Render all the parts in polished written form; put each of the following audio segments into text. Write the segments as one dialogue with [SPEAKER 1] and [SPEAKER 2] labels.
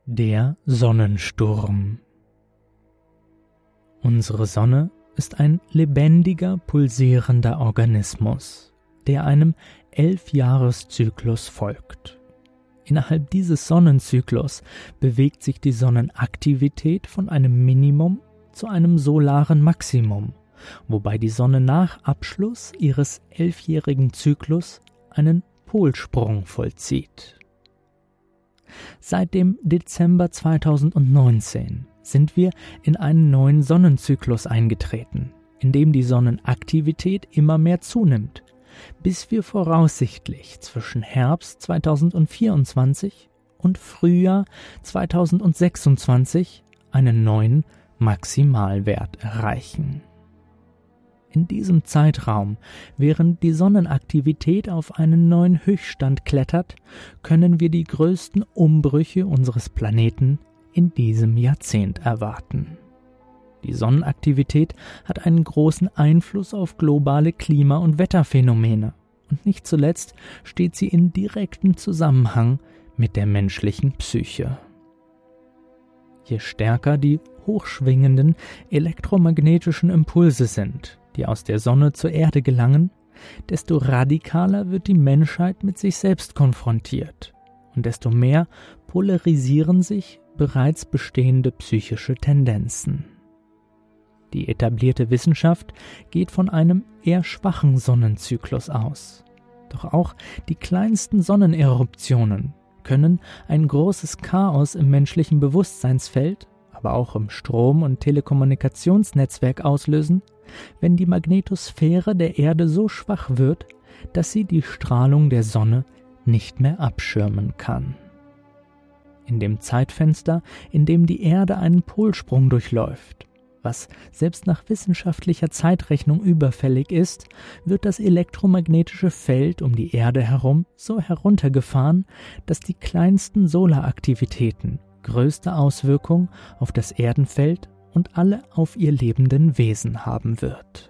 [SPEAKER 1] Der Sonnensturm. Unsere Sonne ist ein lebendiger, pulsierender Organismus, der einem 11-Jahres-Zyklus folgt. Innerhalb dieses Sonnenzyklus bewegt sich die Sonnenaktivität von einem Minimum zu einem solaren Maximum, wobei die Sonne nach Abschluss ihres 11-jährigen Zyklus einen Polsprung vollzieht. Seit dem Dezember 2019 sind wir in einen neuen Sonnenzyklus eingetreten, in dem die Sonnenaktivität immer mehr zunimmt, bis wir voraussichtlich zwischen Herbst 2024 und Frühjahr 2026 einen neuen Maximalwert erreichen. In diesem Zeitraum, während die Sonnenaktivität auf einen neuen Höchststand klettert, können wir die größten Umbrüche unseres Planeten in diesem Jahrzehnt erwarten. Die Sonnenaktivität hat einen großen Einfluss auf globale Klima- und Wetterphänomene und nicht zuletzt steht sie in direktem Zusammenhang mit der menschlichen Psyche. Je stärker die hochschwingenden elektromagnetischen Impulse sind, die aus der Sonne zur Erde gelangen, desto radikaler wird die Menschheit mit sich selbst konfrontiert und desto mehr polarisieren sich bereits bestehende psychische Tendenzen. Die etablierte Wissenschaft geht von einem eher schwachen Sonnenzyklus aus. Doch auch die kleinsten Sonneneruptionen können ein großes Chaos im menschlichen Bewusstseinsfeld, aber auch im Strom- und Telekommunikationsnetzwerk auslösen, wenn die Magnetosphäre der Erde so schwach wird, dass sie die Strahlung der Sonne nicht mehr abschirmen kann. In dem Zeitfenster, in dem die Erde einen Polsprung durchläuft, was selbst nach wissenschaftlicher Zeitrechnung überfällig ist, wird das elektromagnetische Feld um die Erde herum so heruntergefahren, dass die kleinsten Solaraktivitäten größte Auswirkung auf das Erdenfeld und alle auf ihr lebenden Wesen haben wird.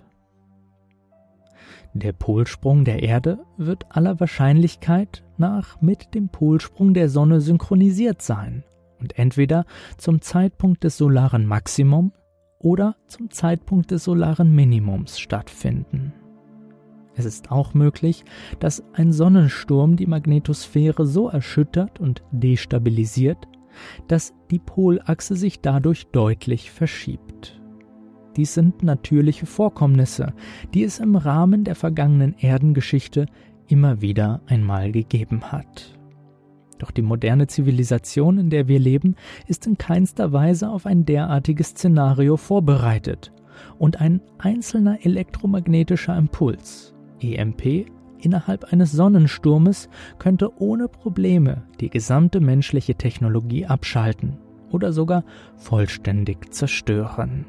[SPEAKER 1] Der Polsprung der Erde wird aller Wahrscheinlichkeit nach mit dem Polsprung der Sonne synchronisiert sein und entweder zum Zeitpunkt des solaren Maximum oder zum Zeitpunkt des solaren Minimums stattfinden. Es ist auch möglich, dass ein Sonnensturm die Magnetosphäre so erschüttert und destabilisiert, dass die Polachse sich dadurch deutlich verschiebt. Dies sind natürliche Vorkommnisse, die es im Rahmen der vergangenen Erdengeschichte immer wieder einmal gegeben hat. Doch die moderne Zivilisation, in der wir leben, ist in keinster Weise auf ein derartiges Szenario vorbereitet und ein einzelner elektromagnetischer Impuls, EMP, innerhalb eines Sonnensturmes könnte ohne Probleme die gesamte menschliche Technologie abschalten oder sogar vollständig zerstören.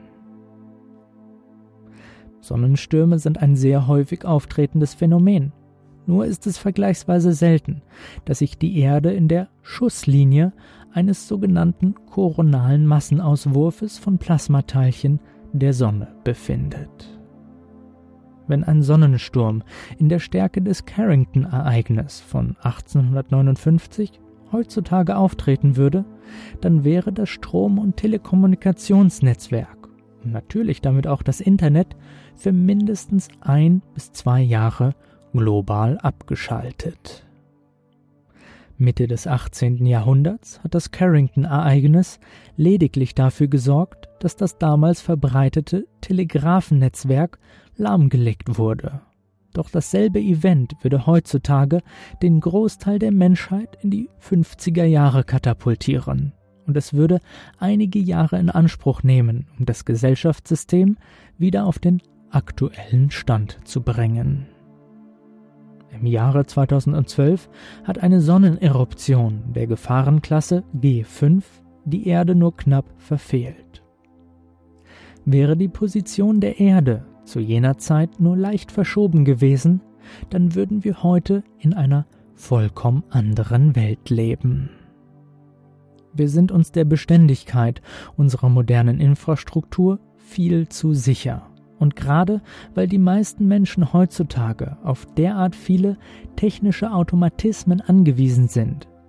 [SPEAKER 1] Sonnenstürme sind ein sehr häufig auftretendes Phänomen. Nur ist es vergleichsweise selten, dass sich die Erde in der Schusslinie eines sogenannten koronalen Massenauswurfes von Plasmateilchen der Sonne befindet. Wenn ein Sonnensturm in der Stärke des Carrington-Ereignisses von 1859 heutzutage auftreten würde, dann wäre das Strom- und Telekommunikationsnetzwerk und natürlich damit auch das Internet für mindestens 1 bis 2 Jahre global abgeschaltet. Mitte des 18. Jahrhunderts hat das Carrington-Ereignis lediglich dafür gesorgt, dass das damals verbreitete Telegrafennetzwerk lahmgelegt wurde. Doch dasselbe Event würde heutzutage den Großteil der Menschheit in die 50er Jahre katapultieren. Und es würde einige Jahre in Anspruch nehmen, um das Gesellschaftssystem wieder auf den aktuellen Stand zu bringen. Im Jahre 2012 hat eine Sonneneruption der Gefahrenklasse G5 die Erde nur knapp verfehlt. Wäre die Position der Erde zu jener Zeit nur leicht verschoben gewesen, dann würden wir heute in einer vollkommen anderen Welt leben. Wir sind uns der Beständigkeit unserer modernen Infrastruktur viel zu sicher. Und gerade weil die meisten Menschen heutzutage auf derart viele technische Automatismen angewiesen sind,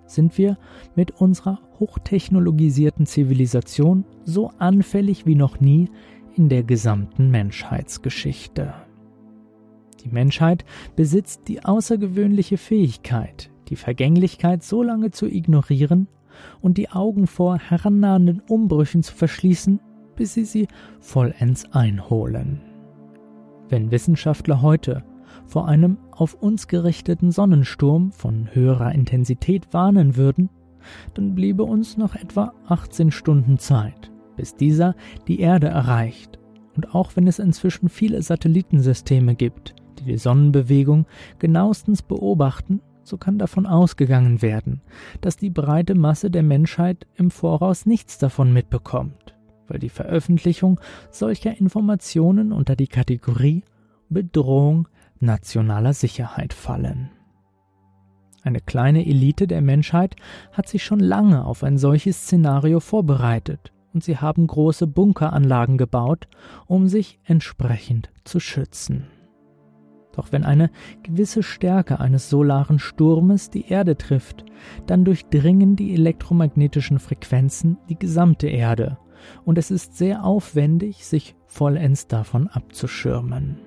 [SPEAKER 1] sind wir mit unserer hochtechnologisierten Zivilisation so anfällig wie noch nie in der gesamten Menschheitsgeschichte. Die Menschheit besitzt die außergewöhnliche Fähigkeit, die Vergänglichkeit so lange zu ignorieren und die Augen vor herannahenden Umbrüchen zu verschließen, bis sie vollends einholen. Wenn Wissenschaftler heute vor einem auf uns gerichteten Sonnensturm von höherer Intensität warnen würden, dann bliebe uns noch etwa 18 Stunden Zeit, bis dieser die Erde erreicht. Und auch wenn es inzwischen viele Satellitensysteme gibt, die die Sonnenbewegung genauestens beobachten, so kann davon ausgegangen werden, dass die breite Masse der Menschheit im Voraus nichts davon mitbekommt, weil die Veröffentlichung solcher Informationen unter die Kategorie Bedrohung nationaler Sicherheit fallen. Eine kleine Elite der Menschheit hat sich schon lange auf ein solches Szenario vorbereitet und sie haben große Bunkeranlagen gebaut, um sich entsprechend zu schützen. Doch wenn eine gewisse Stärke eines solaren Sturmes die Erde trifft, dann durchdringen die elektromagnetischen Frequenzen die gesamte Erde und es ist sehr aufwendig, sich vollends davon abzuschirmen.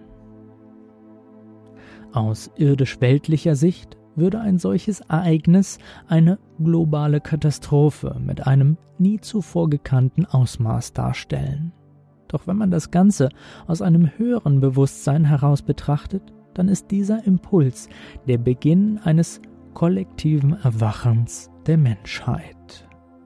[SPEAKER 1] Aus irdisch-weltlicher Sicht würde ein solches Ereignis eine globale Katastrophe mit einem nie zuvor gekannten Ausmaß darstellen. Doch wenn man das Ganze aus einem höheren Bewusstsein heraus betrachtet, dann ist dieser Impuls der Beginn eines kollektiven Erwachens der Menschheit.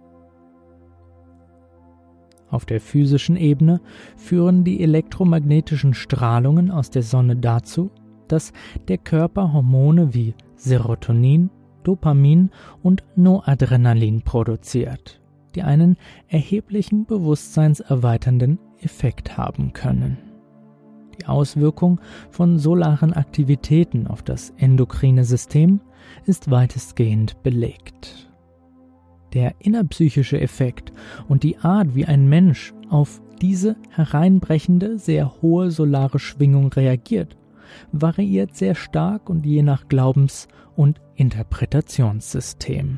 [SPEAKER 1] Auf der physischen Ebene führen die elektromagnetischen Strahlungen aus der Sonne dazu, dass der Körper Hormone wie Serotonin, Dopamin und Noradrenalin produziert, die einen erheblichen bewusstseinserweiternden Effekt haben können. Die Auswirkung von solaren Aktivitäten auf das endokrine System ist weitestgehend belegt. Der innerpsychische Effekt und die Art, wie ein Mensch auf diese hereinbrechende, sehr hohe solare Schwingung reagiert, variiert sehr stark und je nach Glaubens- und Interpretationssystem.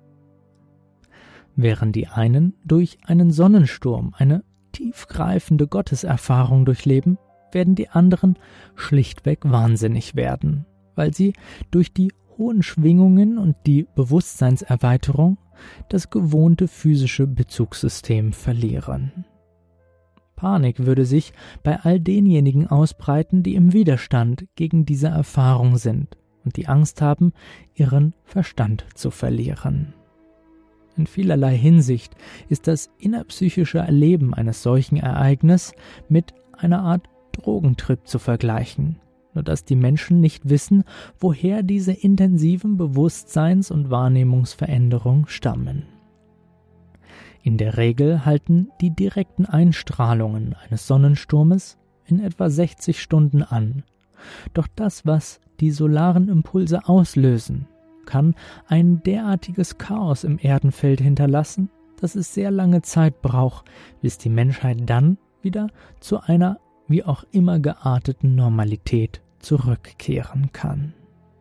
[SPEAKER 1] Während die einen durch einen Sonnensturm eine tiefgreifende Gotteserfahrung durchleben, werden die anderen schlichtweg wahnsinnig werden, weil sie durch die hohen Schwingungen und die Bewusstseinserweiterung das gewohnte physische Bezugssystem verlieren. Panik würde sich bei all denjenigen ausbreiten, die im Widerstand gegen diese Erfahrung sind und die Angst haben, ihren Verstand zu verlieren. In vielerlei Hinsicht ist das innerpsychische Erleben eines solchen Ereignisses mit einer Art Drogentrip zu vergleichen, nur dass die Menschen nicht wissen, woher diese intensiven Bewusstseins- und Wahrnehmungsveränderungen stammen. In der Regel halten die direkten Einstrahlungen eines Sonnensturmes in etwa 60 Stunden an. Doch das, was die solaren Impulse auslösen, kann ein derartiges Chaos im Erdenfeld hinterlassen, dass es sehr lange Zeit braucht, bis die Menschheit dann wieder zu einer wie auch immer gearteten Normalität zurückkehren kann.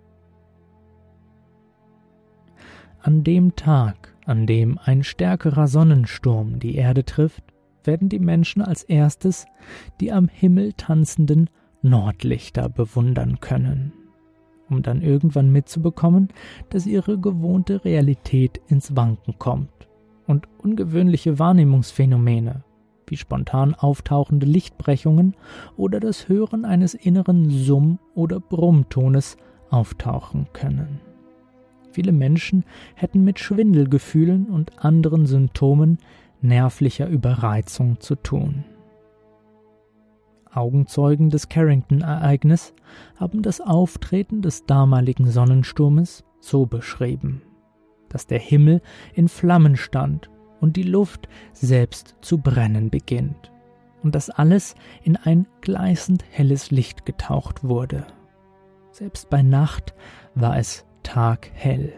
[SPEAKER 1] An dem Tag, an dem ein stärkerer Sonnensturm die Erde trifft, werden die Menschen als erstes die am Himmel tanzenden Nordlichter bewundern können, um dann irgendwann mitzubekommen, dass ihre gewohnte Realität ins Wanken kommt und ungewöhnliche Wahrnehmungsphänomene wie spontan auftauchende Lichtbrechungen oder das Hören eines inneren Summ- oder Brummtones auftauchen können. Viele Menschen hätten mit Schwindelgefühlen und anderen Symptomen nervlicher Überreizung zu tun. Augenzeugen des Carrington-Ereignisses haben das Auftreten des damaligen Sonnensturmes so beschrieben, dass der Himmel in Flammen stand und die Luft selbst zu brennen beginnt und dass alles in ein gleißend helles Licht getaucht wurde. Selbst bei Nacht war es taghell.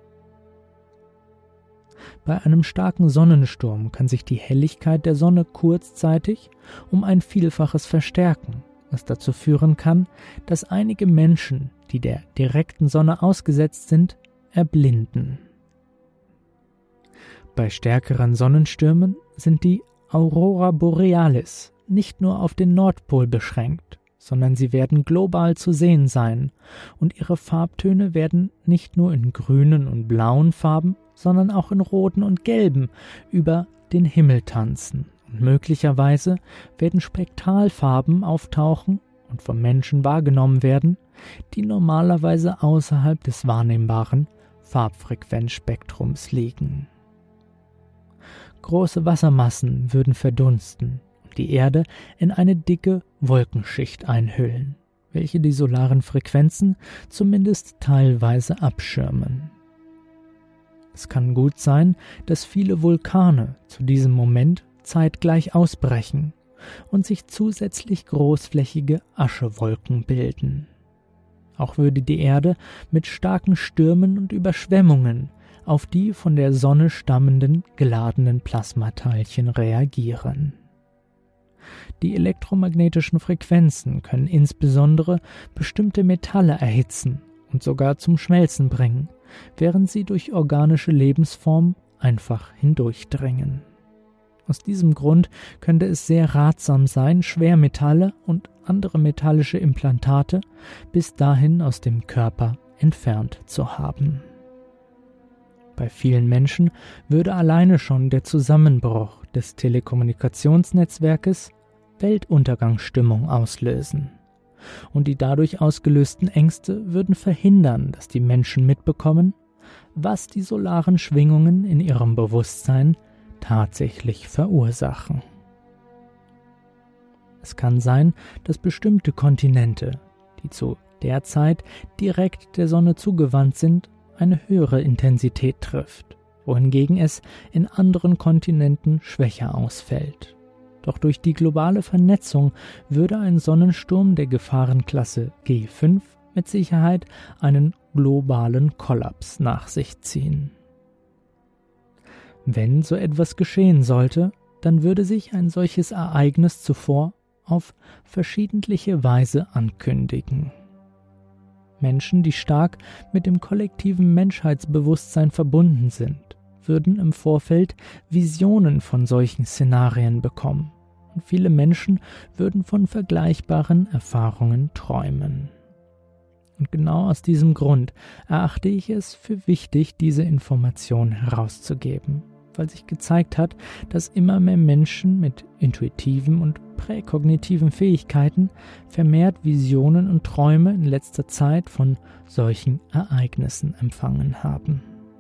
[SPEAKER 1] Bei einem starken Sonnensturm kann sich die Helligkeit der Sonne kurzzeitig um ein Vielfaches verstärken, was dazu führen kann, dass einige Menschen, die der direkten Sonne ausgesetzt sind, erblinden. Bei stärkeren Sonnenstürmen sind die Aurora Borealis nicht nur auf den Nordpol beschränkt, sondern sie werden global zu sehen sein und ihre Farbtöne werden nicht nur in grünen und blauen Farben, sondern auch in roten und gelben über den Himmel tanzen. Und möglicherweise werden Spektralfarben auftauchen und vom Menschen wahrgenommen werden, die normalerweise außerhalb des wahrnehmbaren Farbfrequenzspektrums liegen. Große Wassermassen würden verdunsten und die Erde in eine dicke Wolkenschicht einhüllen, welche die solaren Frequenzen zumindest teilweise abschirmen. Es kann gut sein, dass viele Vulkane zu diesem Moment zeitgleich ausbrechen und sich zusätzlich großflächige Aschewolken bilden. Auch würde die Erde mit starken Stürmen und Überschwemmungen auf die von der Sonne stammenden geladenen Plasmateilchen reagieren. Die elektromagnetischen Frequenzen können insbesondere bestimmte Metalle erhitzen und sogar zum Schmelzen bringen, während sie durch organische Lebensformen einfach hindurchdringen. Aus diesem Grund könnte es sehr ratsam sein, Schwermetalle und andere metallische Implantate bis dahin aus dem Körper entfernt zu haben. Bei vielen Menschen würde alleine schon der Zusammenbruch des Telekommunikationsnetzwerkes Weltuntergangsstimmung auslösen. Und die dadurch ausgelösten Ängste würden verhindern, dass die Menschen mitbekommen, was die solaren Schwingungen in ihrem Bewusstsein tatsächlich verursachen. Es kann sein, dass bestimmte Kontinente, die zu der Zeit direkt der Sonne zugewandt sind, eine höhere Intensität trifft, wohingegen es in anderen Kontinenten schwächer ausfällt. Doch durch die globale Vernetzung würde ein Sonnensturm der Gefahrenklasse G5 mit Sicherheit einen globalen Kollaps nach sich ziehen. Wenn so etwas geschehen sollte, dann würde sich ein solches Ereignis zuvor auf verschiedentliche Weise ankündigen. Menschen, die stark mit dem kollektiven Menschheitsbewusstsein verbunden sind, würden im Vorfeld Visionen von solchen Szenarien bekommen und viele Menschen würden von vergleichbaren Erfahrungen träumen. Und genau aus diesem Grund erachte ich es für wichtig, diese Information herauszugeben, weil sich gezeigt hat, dass immer mehr Menschen mit intuitiven und präkognitiven Fähigkeiten vermehrt Visionen und Träume in letzter Zeit von solchen Ereignissen empfangen haben.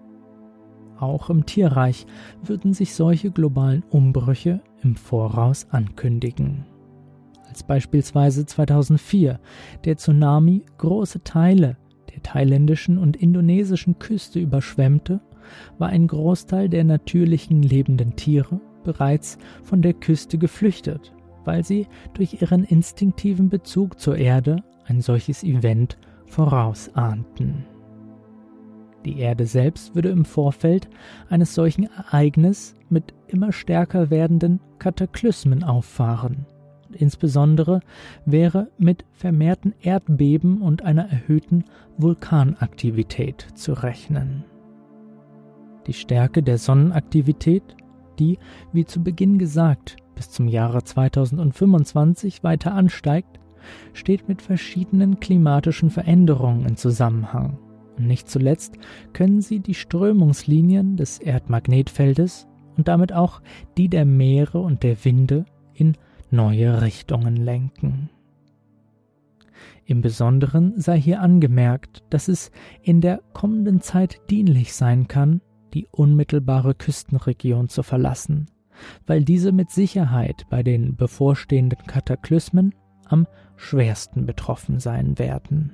[SPEAKER 1] Auch im Tierreich würden sich solche globalen Umbrüche im Voraus ankündigen. Als beispielsweise 2004 der Tsunami große Teile der thailändischen und indonesischen Küste überschwemmte, war ein Großteil der natürlichen lebenden Tiere bereits von der Küste geflüchtet, weil sie durch ihren instinktiven Bezug zur Erde ein solches Event vorausahnten. Die Erde selbst würde im Vorfeld eines solchen Ereignisses mit immer stärker werdenden Kataklysmen auffahren. Und insbesondere wäre mit vermehrten Erdbeben und einer erhöhten Vulkanaktivität zu rechnen. Die Stärke der Sonnenaktivität, die, wie zu Beginn gesagt, bis zum Jahre 2025 weiter ansteigt, steht mit verschiedenen klimatischen Veränderungen in Zusammenhang. Und nicht zuletzt können sie die Strömungslinien des Erdmagnetfeldes und damit auch die der Meere und der Winde in neue Richtungen lenken. Im Besonderen sei hier angemerkt, dass es in der kommenden Zeit dienlich sein kann, die unmittelbare Küstenregion zu verlassen, weil diese mit Sicherheit bei den bevorstehenden Kataklysmen am schwersten betroffen sein werden.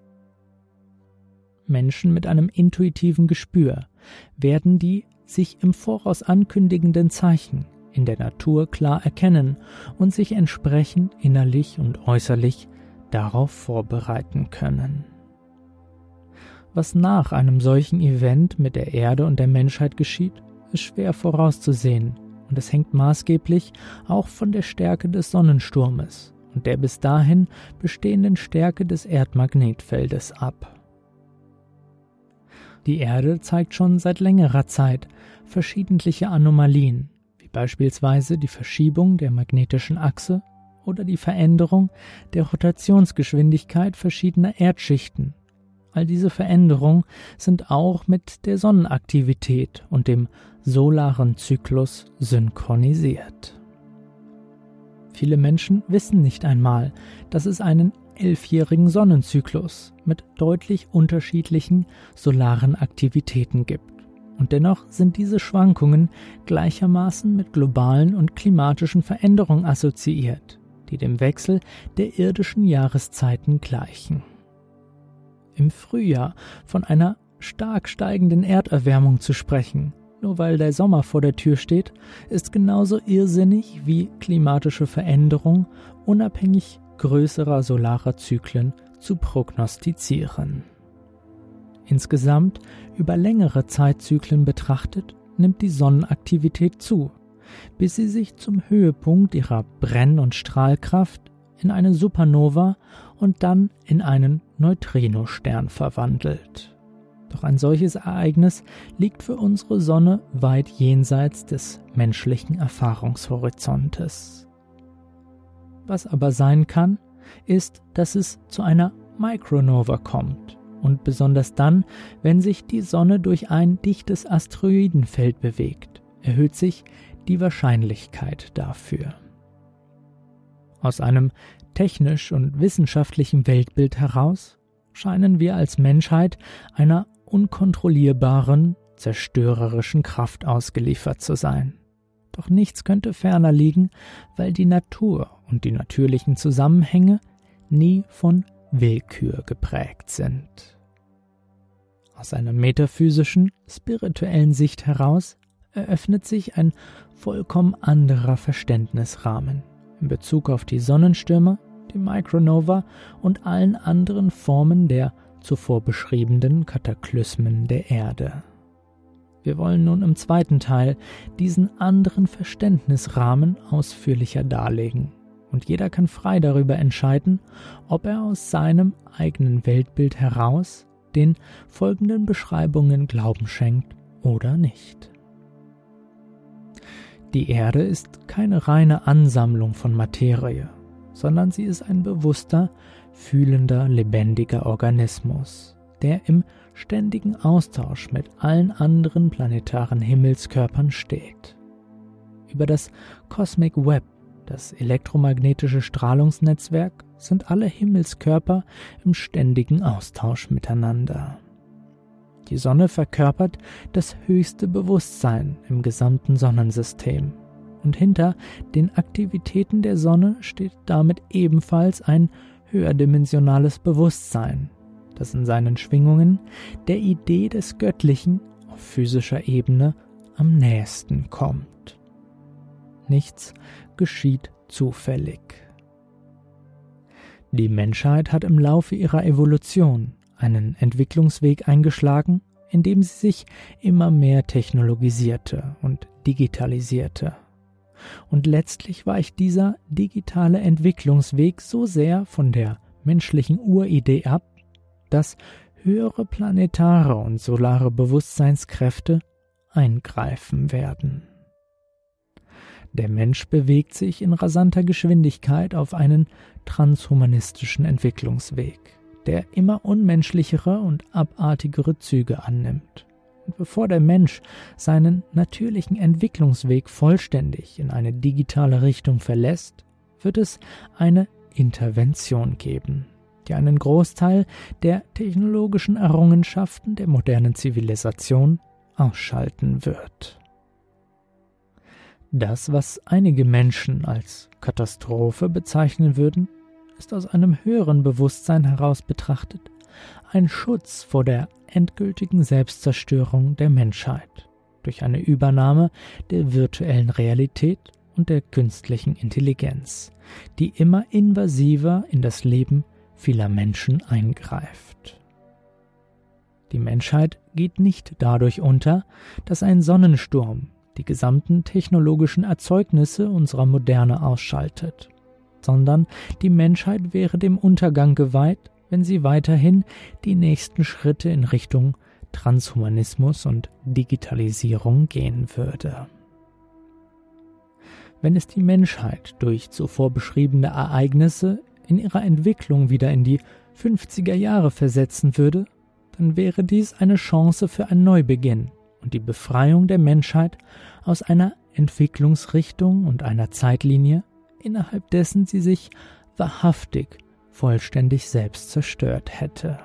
[SPEAKER 1] Menschen mit einem intuitiven Gespür werden die sich im Voraus ankündigenden Zeichen in der Natur klar erkennen und sich entsprechend innerlich und äußerlich darauf vorbereiten können. Was nach einem solchen Event mit der Erde und der Menschheit geschieht, ist schwer vorauszusehen und es hängt maßgeblich auch von der Stärke des Sonnensturmes und der bis dahin bestehenden Stärke des Erdmagnetfeldes ab. Die Erde zeigt schon seit längerer Zeit verschiedentliche Anomalien, wie beispielsweise die Verschiebung der magnetischen Achse oder die Veränderung der Rotationsgeschwindigkeit verschiedener Erdschichten. All diese Veränderungen sind auch mit der Sonnenaktivität und dem solaren Zyklus synchronisiert. Viele Menschen wissen nicht einmal, dass es einen 11-jährigen Sonnenzyklus mit deutlich unterschiedlichen solaren Aktivitäten gibt. Und dennoch sind diese Schwankungen gleichermaßen mit globalen und klimatischen Veränderungen assoziiert, die dem Wechsel der irdischen Jahreszeiten gleichen. Im Frühjahr von einer stark steigenden Erderwärmung zu sprechen, nur weil der Sommer vor der Tür steht, ist genauso irrsinnig wie klimatische Veränderungen unabhängig größerer solarer Zyklen zu prognostizieren. Insgesamt, über längere Zeitzyklen betrachtet, nimmt die Sonnenaktivität zu, bis sie sich zum Höhepunkt ihrer Brenn- und Strahlkraft in eine Supernova und dann in einen Neutrinostern verwandelt. Doch ein solches Ereignis liegt für unsere Sonne weit jenseits des menschlichen Erfahrungshorizontes. Was aber sein kann, ist, dass es zu einer Micronova kommt und besonders dann, wenn sich die Sonne durch ein dichtes Asteroidenfeld bewegt, erhöht sich die Wahrscheinlichkeit dafür. Aus einem technisch und wissenschaftlichen Weltbild heraus scheinen wir als Menschheit einer unkontrollierbaren, zerstörerischen Kraft ausgeliefert zu sein. Doch nichts könnte ferner liegen, weil die Natur und die natürlichen Zusammenhänge nie von Willkür geprägt sind. Aus einer metaphysischen, spirituellen Sicht heraus eröffnet sich ein vollkommen anderer Verständnisrahmen in Bezug auf die Sonnenstürme, die Micronova und allen anderen Formen der zuvor beschriebenen Kataklysmen der Erde. Wir wollen nun im zweiten Teil diesen anderen Verständnisrahmen ausführlicher darlegen und jeder kann frei darüber entscheiden, ob er aus seinem eigenen Weltbild heraus den folgenden Beschreibungen Glauben schenkt oder nicht. Die Erde ist keine reine Ansammlung von Materie, sondern sie ist ein bewusster, fühlender, lebendiger Organismus, der im ständigen Austausch mit allen anderen planetaren Himmelskörpern steht. Über das Cosmic Web, das elektromagnetische Strahlungsnetzwerk, sind alle Himmelskörper im ständigen Austausch miteinander. Die Sonne verkörpert das höchste Bewusstsein im gesamten Sonnensystem. Und hinter den Aktivitäten der Sonne steht damit ebenfalls ein höherdimensionales Bewusstsein, das in seinen Schwingungen der Idee des Göttlichen auf physischer Ebene am nächsten kommt. Nichts geschieht zufällig. Die Menschheit hat im Laufe ihrer Evolution einen Entwicklungsweg eingeschlagen, in dem sie sich immer mehr technologisierte und digitalisierte. Und letztlich weicht dieser digitale Entwicklungsweg so sehr von der menschlichen Uridee ab, dass höhere planetare und solare Bewusstseinskräfte eingreifen werden. Der Mensch bewegt sich in rasanter Geschwindigkeit auf einen transhumanistischen Entwicklungsweg, der immer unmenschlichere und abartigere Züge annimmt. Und bevor der Mensch seinen natürlichen Entwicklungsweg vollständig in eine digitale Richtung verlässt, wird es eine Intervention geben, die einen Großteil der technologischen Errungenschaften der modernen Zivilisation ausschalten wird. Das, was einige Menschen als Katastrophe bezeichnen würden, ist aus einem höheren Bewusstsein heraus betrachtet ein Schutz vor der endgültigen Selbstzerstörung der Menschheit durch eine Übernahme der virtuellen Realität und der künstlichen Intelligenz, die immer invasiver in das Leben vieler Menschen eingreift. Die Menschheit geht nicht dadurch unter, dass ein Sonnensturm die gesamten technologischen Erzeugnisse unserer Moderne ausschaltet, sondern die Menschheit wäre dem Untergang geweiht, wenn sie weiterhin die nächsten Schritte in Richtung Transhumanismus und Digitalisierung gehen würde. Wenn es die Menschheit durch zuvor beschriebene Ereignisse in ihrer Entwicklung wieder in die 50er Jahre versetzen würde, dann wäre dies eine Chance für einen Neubeginn und die Befreiung der Menschheit aus einer Entwicklungsrichtung und einer Zeitlinie, innerhalb dessen sie sich wahrhaftig vollständig selbst zerstört hätte.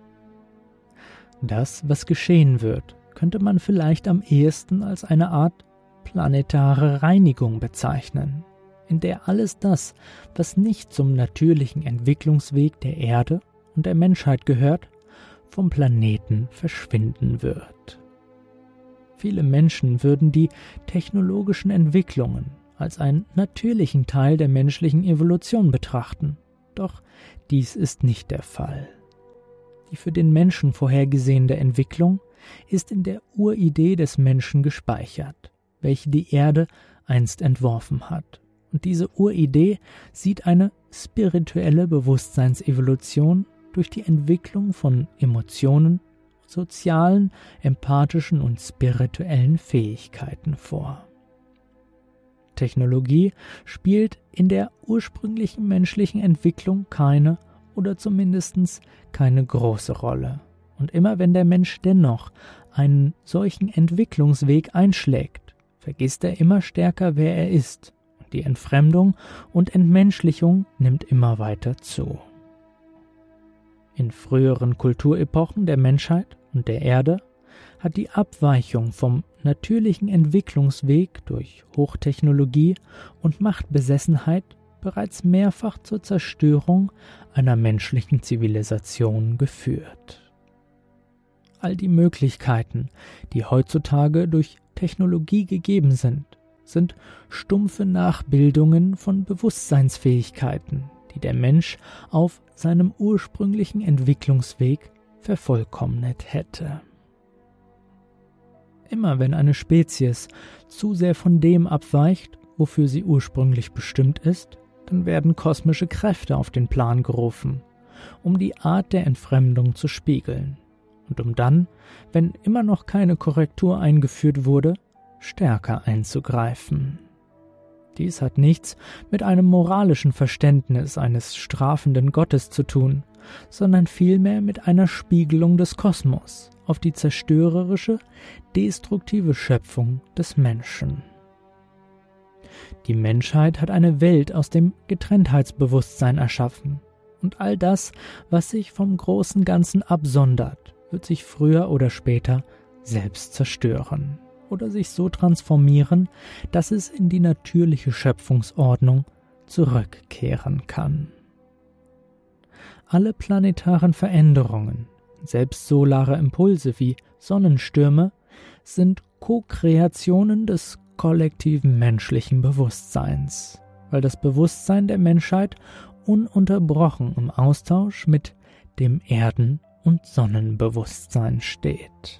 [SPEAKER 1] Das, was geschehen wird, könnte man vielleicht am ehesten als eine Art planetare Reinigung bezeichnen, in der alles das, was nicht zum natürlichen Entwicklungsweg der Erde und der Menschheit gehört, vom Planeten verschwinden wird. Viele Menschen würden die technologischen Entwicklungen als einen natürlichen Teil der menschlichen Evolution betrachten, doch dies ist nicht der Fall. Die für den Menschen vorhergesehene Entwicklung ist in der Uridee des Menschen gespeichert, welche die Erde einst entworfen hat. Und diese Uridee sieht eine spirituelle Bewusstseinsevolution durch die Entwicklung von Emotionen, sozialen, empathischen und spirituellen Fähigkeiten vor. Technologie spielt in der ursprünglichen menschlichen Entwicklung keine oder zumindest keine große Rolle. Und immer wenn der Mensch dennoch einen solchen Entwicklungsweg einschlägt, vergisst er immer stärker, wer er ist, und die Entfremdung und Entmenschlichung nimmt immer weiter zu. In früheren Kulturepochen der Menschheit und der Erde hat die Abweichung vom natürlichen Entwicklungsweg durch Hochtechnologie und Machtbesessenheit bereits mehrfach zur Zerstörung einer menschlichen Zivilisation geführt. All die Möglichkeiten, die heutzutage durch Technologie gegeben sind stumpfe Nachbildungen von Bewusstseinsfähigkeiten, die der Mensch auf seinem ursprünglichen Entwicklungsweg vervollkommnet hätte. Immer wenn eine Spezies zu sehr von dem abweicht, wofür sie ursprünglich bestimmt ist, dann werden kosmische Kräfte auf den Plan gerufen, um die Art der Entfremdung zu spiegeln und um dann, wenn immer noch keine Korrektur eingeführt wurde, stärker einzugreifen. Dies hat nichts mit einem moralischen Verständnis eines strafenden Gottes zu tun, sondern vielmehr mit einer Spiegelung des Kosmos auf die zerstörerische, destruktive Schöpfung des Menschen. Die Menschheit hat eine Welt aus dem Getrenntheitsbewusstsein erschaffen, und all das, was sich vom großen Ganzen absondert, wird sich früher oder später selbst zerstören oder sich so transformieren, dass es in die natürliche Schöpfungsordnung zurückkehren kann. Alle planetaren Veränderungen, selbst solare Impulse wie Sonnenstürme, sind Co-Kreationen des kollektiven menschlichen Bewusstseins, weil das Bewusstsein der Menschheit ununterbrochen im Austausch mit dem Erden- und Sonnenbewusstsein steht.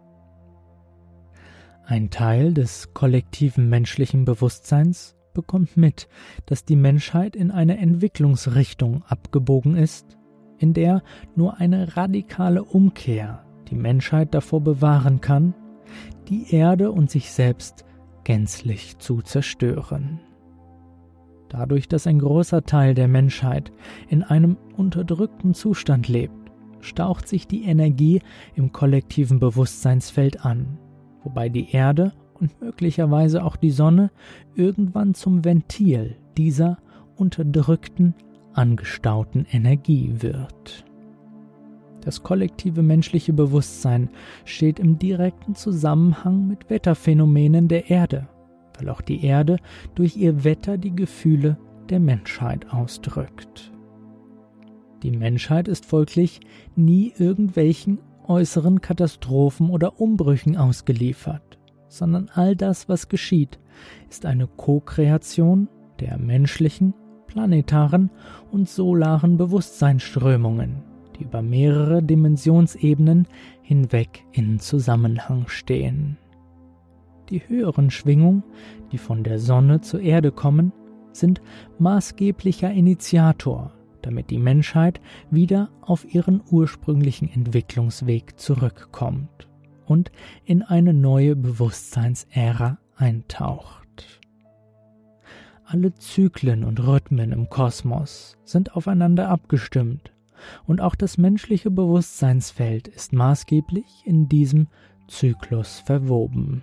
[SPEAKER 1] Ein Teil des kollektiven menschlichen Bewusstseins bekommt mit, dass die Menschheit in eine Entwicklungsrichtung abgebogen ist, in der nur eine radikale Umkehr die Menschheit davor bewahren kann, die Erde und sich selbst gänzlich zu zerstören. Dadurch, dass ein großer Teil der Menschheit in einem unterdrückten Zustand lebt, staucht sich die Energie im kollektiven Bewusstseinsfeld an, wobei die Erde und möglicherweise auch die Sonne irgendwann zum Ventil dieser unterdrückten, angestauten Energie wird. Das kollektive menschliche Bewusstsein steht im direkten Zusammenhang mit Wetterphänomenen der Erde, weil auch die Erde durch ihr Wetter die Gefühle der Menschheit ausdrückt. Die Menschheit ist folglich nie irgendwelchen äußeren Katastrophen oder Umbrüchen ausgeliefert, sondern all das, was geschieht, ist eine Co-Kreation der menschlichen, planetaren und solaren Bewusstseinsströmungen, die über mehrere Dimensionsebenen hinweg in Zusammenhang stehen. Die höheren Schwingungen, die von der Sonne zur Erde kommen, sind maßgeblicher Initiator damit die Menschheit wieder auf ihren ursprünglichen Entwicklungsweg zurückkommt und in eine neue Bewusstseinsära eintaucht. Alle Zyklen und Rhythmen im Kosmos sind aufeinander abgestimmt und auch das menschliche Bewusstseinsfeld ist maßgeblich in diesem Zyklus verwoben.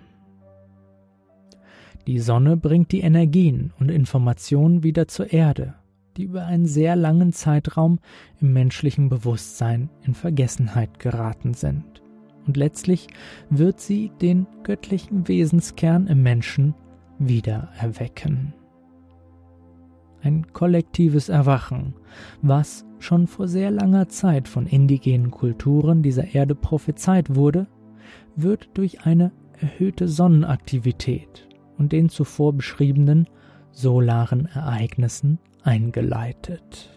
[SPEAKER 1] Die Sonne bringt die Energien und Informationen wieder zur Erde, die über einen sehr langen Zeitraum im menschlichen Bewusstsein in Vergessenheit geraten sind. Und letztlich wird sie den göttlichen Wesenskern im Menschen wieder erwecken. Ein kollektives Erwachen, was schon vor sehr langer Zeit von indigenen Kulturen dieser Erde prophezeit wurde, wird durch eine erhöhte Sonnenaktivität und den zuvor beschriebenen solaren Ereignissen eingeleitet.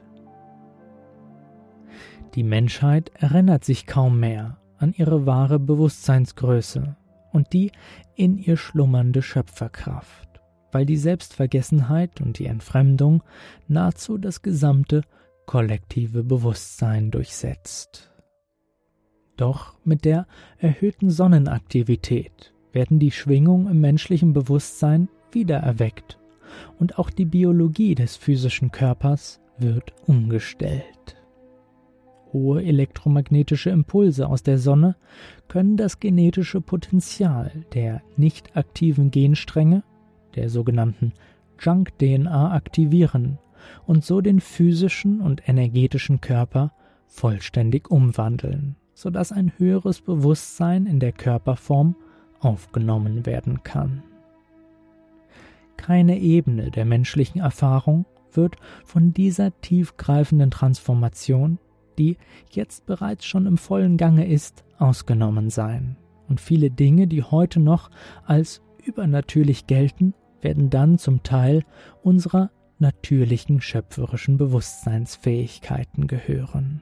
[SPEAKER 1] Die Menschheit erinnert sich kaum mehr an ihre wahre Bewusstseinsgröße und die in ihr schlummernde Schöpferkraft, weil die Selbstvergessenheit und die Entfremdung nahezu das gesamte kollektive Bewusstsein durchsetzt. Doch mit der erhöhten Sonnenaktivität werden die Schwingungen im menschlichen Bewusstsein wiedererweckt und auch die Biologie des physischen Körpers wird umgestellt. Hohe elektromagnetische Impulse aus der Sonne können das genetische Potenzial der nicht aktiven Genstränge, der sogenannten Junk-DNA, aktivieren und so den physischen und energetischen Körper vollständig umwandeln, sodass ein höheres Bewusstsein in der Körperform aufgenommen werden kann. Keine Ebene der menschlichen Erfahrung wird von dieser tiefgreifenden Transformation, die jetzt bereits schon im vollen Gange ist, ausgenommen sein. Und viele Dinge, die heute noch als übernatürlich gelten, werden dann zum Teil unserer natürlichen schöpferischen Bewusstseinsfähigkeiten gehören.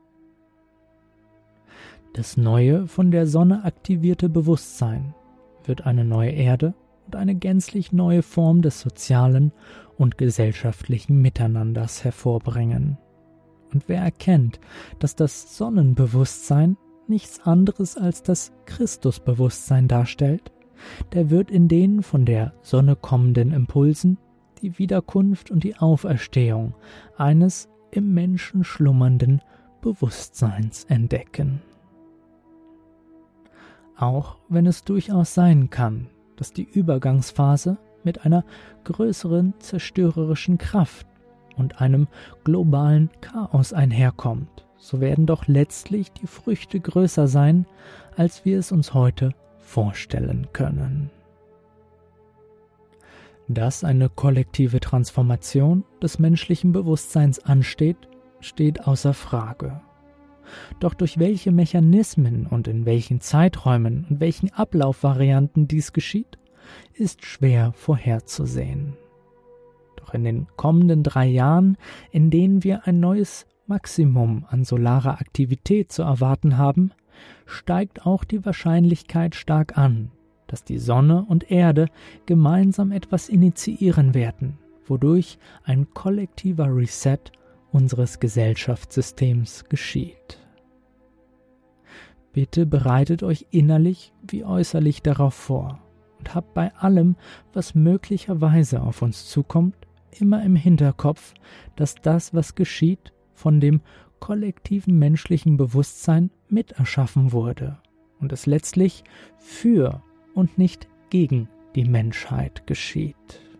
[SPEAKER 1] Das neue, von der Sonne aktivierte Bewusstsein wird eine neue Erde und eine gänzlich neue Form des sozialen und gesellschaftlichen Miteinanders hervorbringen. Und wer erkennt, dass das Sonnenbewusstsein nichts anderes als das Christusbewusstsein darstellt, der wird in den von der Sonne kommenden Impulsen die Wiederkunft und die Auferstehung eines im Menschen schlummernden Bewusstseins entdecken. Auch wenn es durchaus sein kann, dass die Übergangsphase mit einer größeren zerstörerischen Kraft und einem globalen Chaos einherkommt, so werden doch letztlich die Früchte größer sein, als wir es uns heute vorstellen können. Dass eine kollektive Transformation des menschlichen Bewusstseins ansteht, steht außer Frage. Doch durch welche Mechanismen und in welchen Zeiträumen und welchen Ablaufvarianten dies geschieht, ist schwer vorherzusehen. Doch in den kommenden 3 Jahren, in denen wir ein neues Maximum an solarer Aktivität zu erwarten haben, steigt auch die Wahrscheinlichkeit stark an, dass die Sonne und Erde gemeinsam etwas initiieren werden, wodurch ein kollektiver Reset unseres Gesellschaftssystems geschieht. Bitte bereitet euch innerlich wie äußerlich darauf vor und habt bei allem, was möglicherweise auf uns zukommt, immer im Hinterkopf, dass das, was geschieht, von dem kollektiven menschlichen Bewusstsein miterschaffen wurde und es letztlich für und nicht gegen die Menschheit geschieht.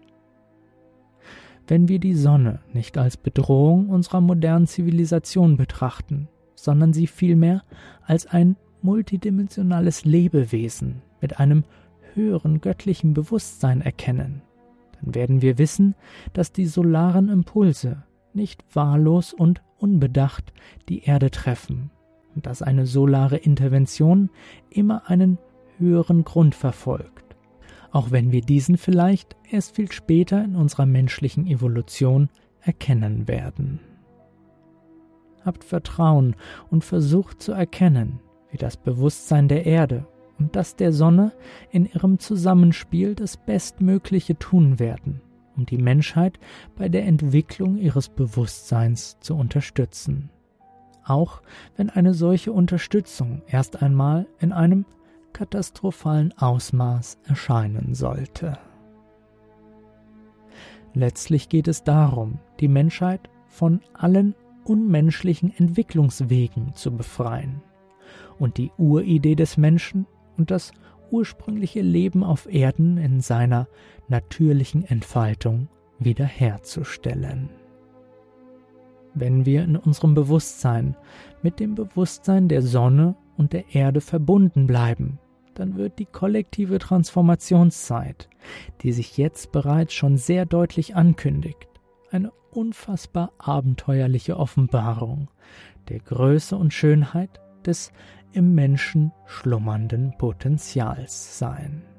[SPEAKER 1] Wenn wir die Sonne nicht als Bedrohung unserer modernen Zivilisation betrachten, sondern sie vielmehr als ein multidimensionales Lebewesen mit einem höheren göttlichen Bewusstsein erkennen, dann werden wir wissen, dass die solaren Impulse nicht wahllos und unbedacht die Erde treffen und dass eine solare Intervention immer einen höheren Grund verfolgt, auch wenn wir diesen vielleicht erst viel später in unserer menschlichen Evolution erkennen werden. Habt Vertrauen und versucht zu erkennen, wie das Bewusstsein der Erde und das der Sonne in ihrem Zusammenspiel das Bestmögliche tun werden, um die Menschheit bei der Entwicklung ihres Bewusstseins zu unterstützen. Auch wenn eine solche Unterstützung erst einmal in einem katastrophalen Ausmaß erscheinen sollte. Letztlich geht es darum, die Menschheit von allen unmenschlichen Entwicklungswegen zu befreien und die Uridee des Menschen und das ursprüngliche Leben auf Erden in seiner natürlichen Entfaltung wiederherzustellen. Wenn wir in unserem Bewusstsein mit dem Bewusstsein der Sonne und der Erde verbunden bleiben, dann wird die kollektive Transformationszeit, die sich jetzt bereits schon sehr deutlich ankündigt, eine unfassbar abenteuerliche Offenbarung der Größe und Schönheit des im Menschen schlummernden Potenzials sein.